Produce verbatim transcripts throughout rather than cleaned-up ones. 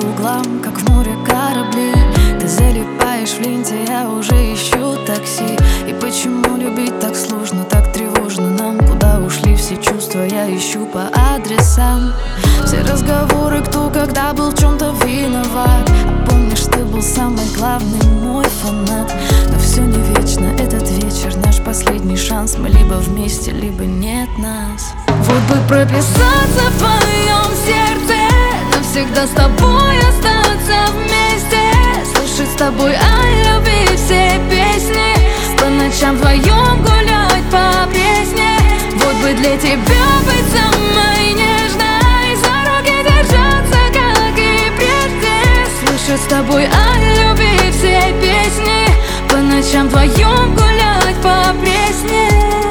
углам, как в море корабли. Ты залипаешь в ленте, я уже ищу такси. И почему любить так сложно, так тревожно нам? Куда ушли все чувства, я ищу по адресам. Все разговоры, кто когда был в чем-то виноват. А помнишь, ты был самый главный, мой фанат. Но все не вечно, этот вечер наш последний шанс. Мы либо вместе, либо нет нас. Вот бы прописаться в твоем сердце, навсегда с тобой остаться вместе, слушать с тобой о любви все песни, по ночам вдвоем гулять по Пресне. Вот бы для тебя быть самой нежной, за руки держаться, как и прежде, слушать с тобой о любви все песни, по ночам вдвоем гулять по Пресне.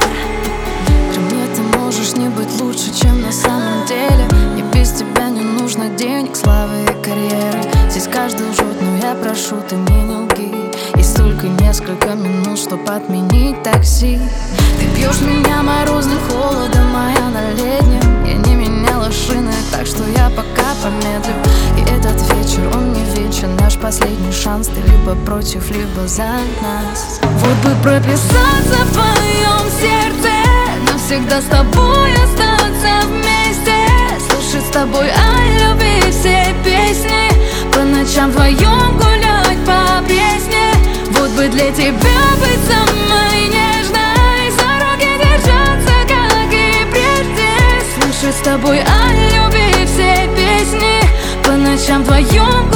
Не быть лучше, чем на самом деле. Мне без тебя не нужно денег, славы и карьеры. Здесь каждый лжет, но я прошу, ты мне не лги. Есть только несколько минут, чтоб отменить такси. Ты бьешь меня морозным холодом, а я на летнем. Я не меняла шины, так что я пока помедлю. И этот вечер, он не вечен, наш последний шанс. Ты либо против, либо за нас. Вот бы прописаться в твоем сердце, навсегда с тобой остаться вместе, слушать с тобой о любви все песни, по ночам вдвоем гулять по Пресне. Вот бы для тебя быть самой нежной, за руки держаться, как и прежде, слушать с тобой о любви все песни, по ночам вдвоем